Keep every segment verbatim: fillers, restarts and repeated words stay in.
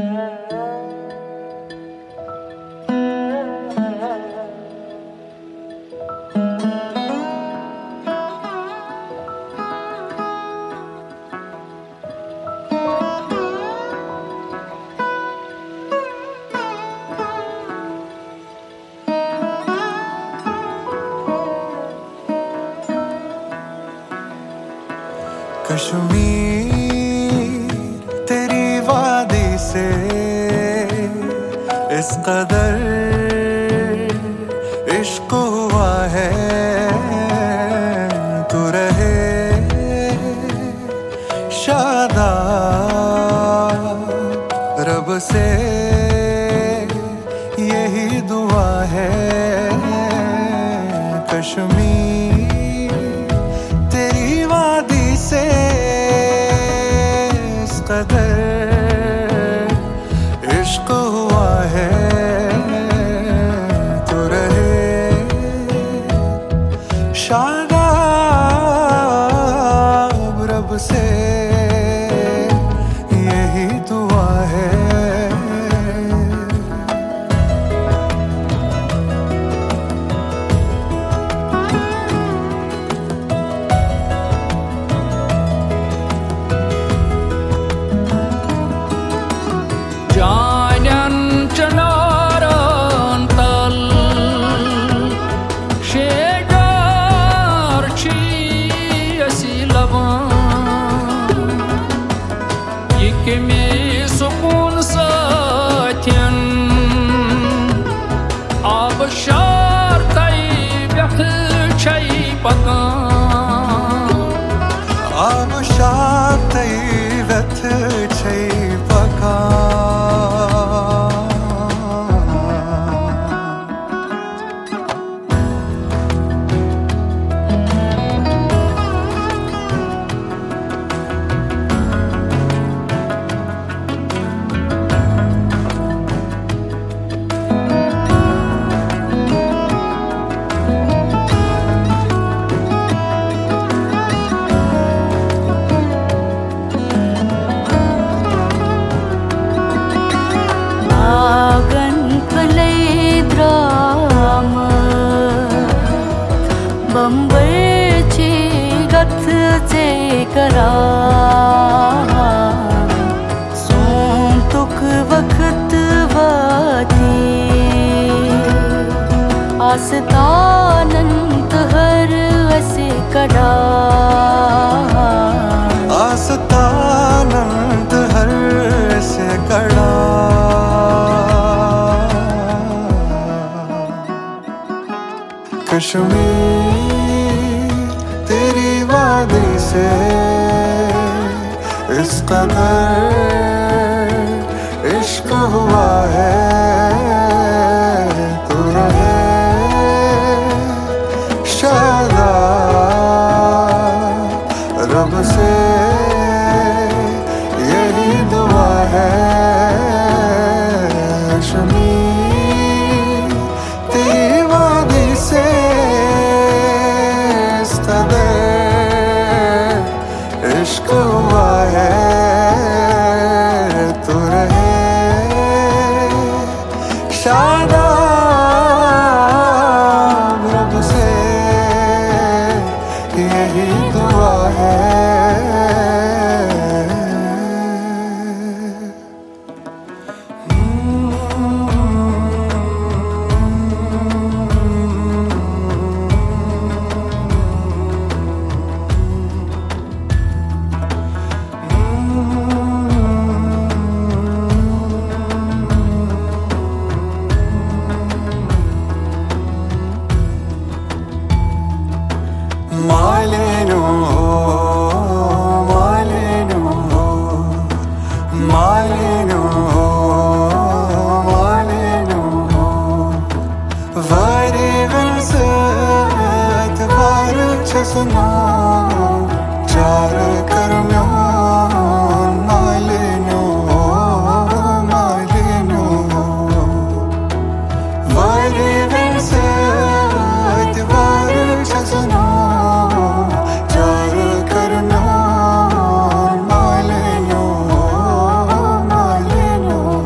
कश्मीर तेरी वादी से इस कदर इश्क हुआ है, तू रहे शादाब रब से यही दुआ है। कश्मीर तेरी वादी से इस कदर इश्क हुआ है, तू रहे शादाब रब से यही दुआ है। Canen çınarın tal şecer çiğesi lavan yekimi sukun satin abşar tayyip çay pakan abşar tayyip çay pakan बंबरची गथचे करा सोंतुक वक्त वाती आस्तानंत हर असे कडा आस्तानंत हर असे कडा कश्मीर तेरी वादी से इस कदर इश्क हुआ है, तू रहे शादाब रब से यही दुआ है। कश्मीर तेरी वादी से इस कदर इश्क हुआ है, तू रहे शादाब रब से यही दुआ है। Maleno, Maleno, Maleno, Maleno, Vari versat var chasna char karmyon Maleno, Maleno, Vari versat var chasna Maleno, Maleno,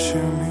में